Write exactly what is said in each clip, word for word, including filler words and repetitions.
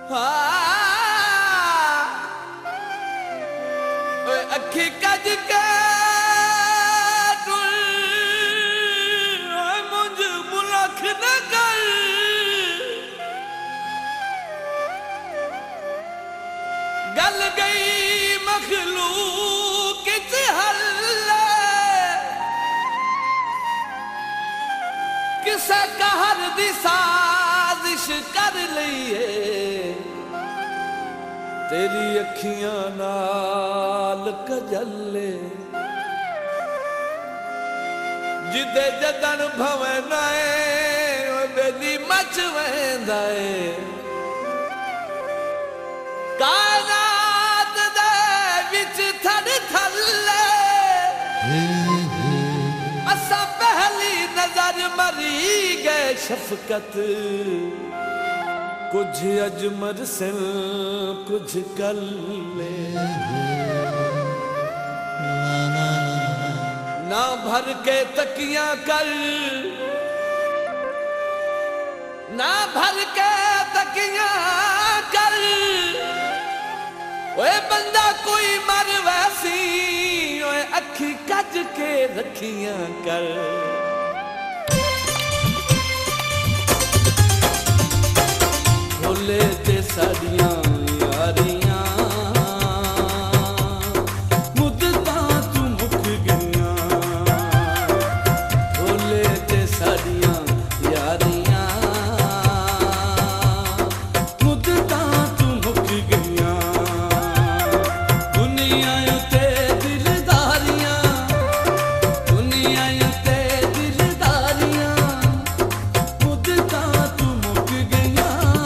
अखी कज के मुंज मुलख न कर गल गई मखलूक च हल्ले किसे कहर दी साजिश कर लईए तेरी अखियां नाल कजले जिदे जदन भवे नाए बेली मच वेंदा है कायनात दे विच थड़ थल्ले असा पहली नजर मरी गए शफकत कुछ अजमर से कुछ कल्ले ना भर के तकिया कर ना भर के तकिया कर ओए बंदा कोई मर वैसी ओए अखी कज के रखियां कर खोले ते साड़ियां यारियां मुद्दतां तू मुक गईयां खोले ते साड़ियां यारियां मुद्दतां तू मुक गईयां दुनिया ते दिलदारियां दुनिया ते दिलदारियां मुद्दतां तू मुक गईयां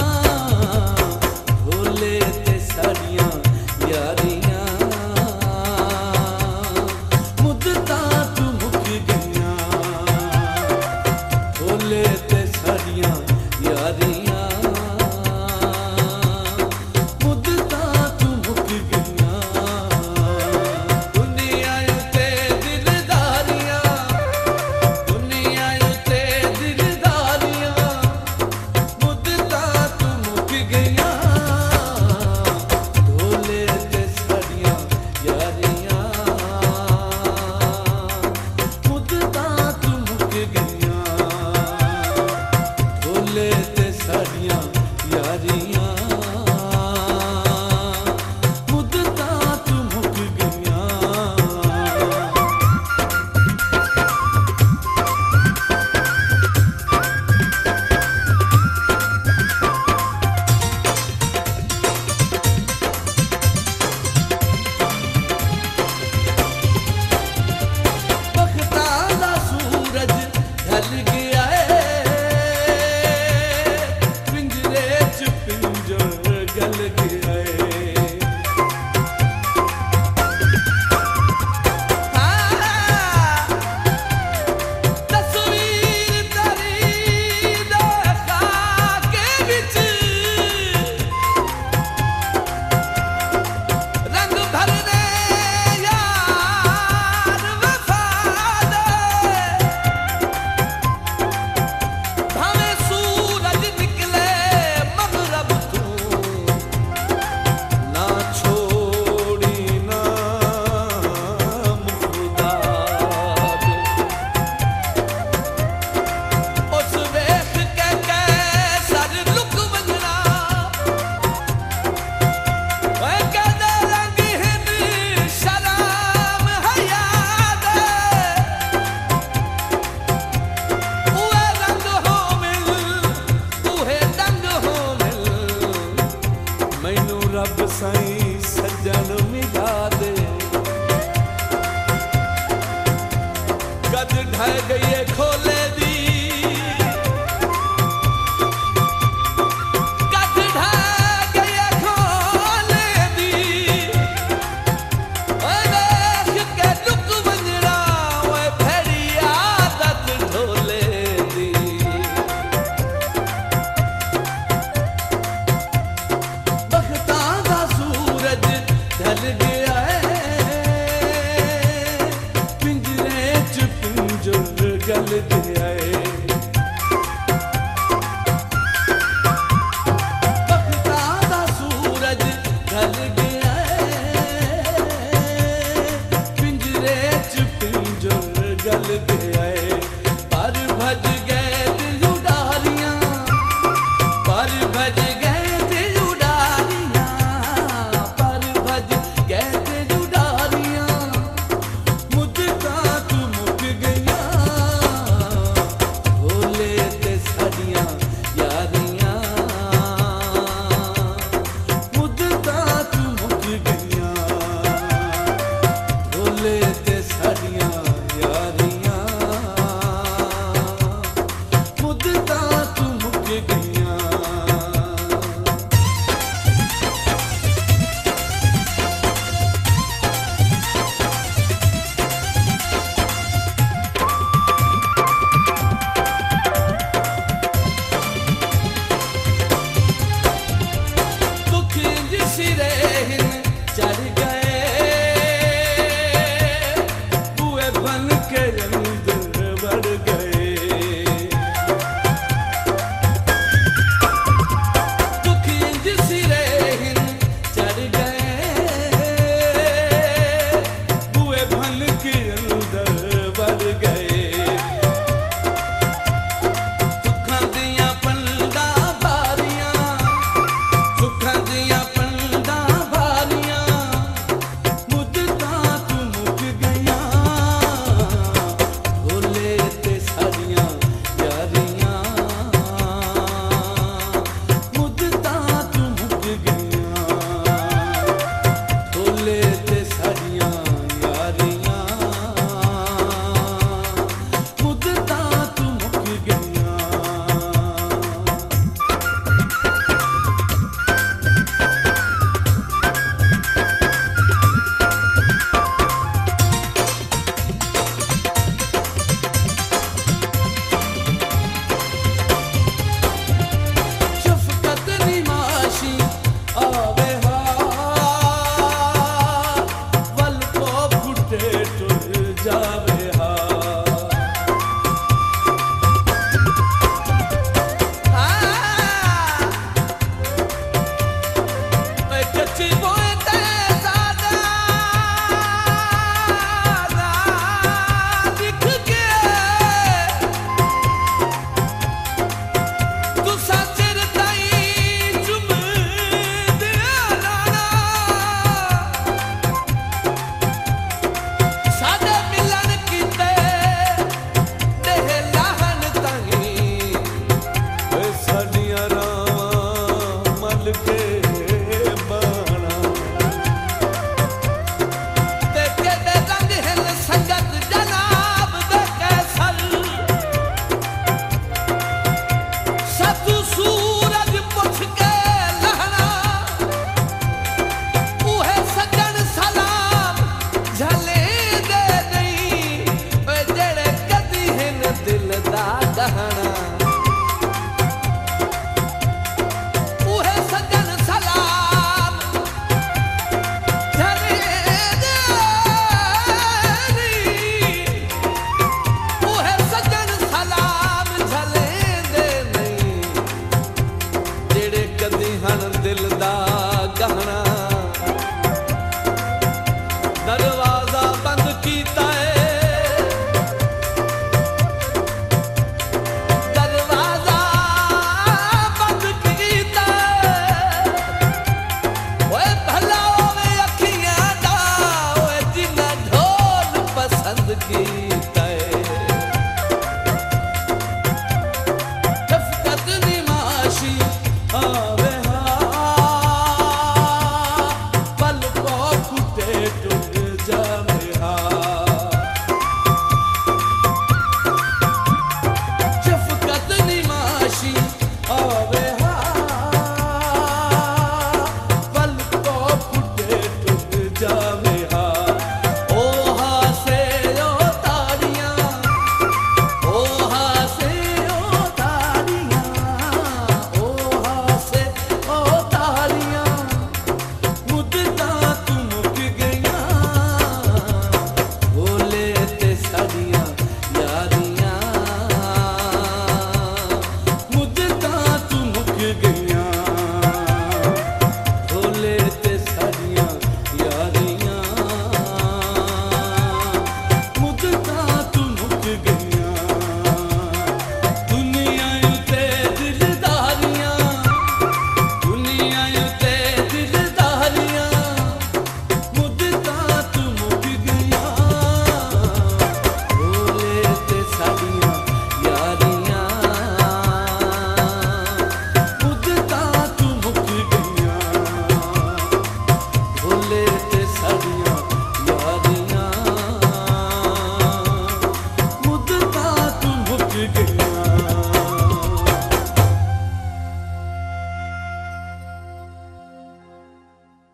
रब साईं सजन मिला दे गज ढह गई खोले दी गज ढह गई खोले दी देख के लुक वंजरा ओए फेरी आदत ढोले दी बख्तां दा सूरज ढल गया है पिंजरे च पिंजर वो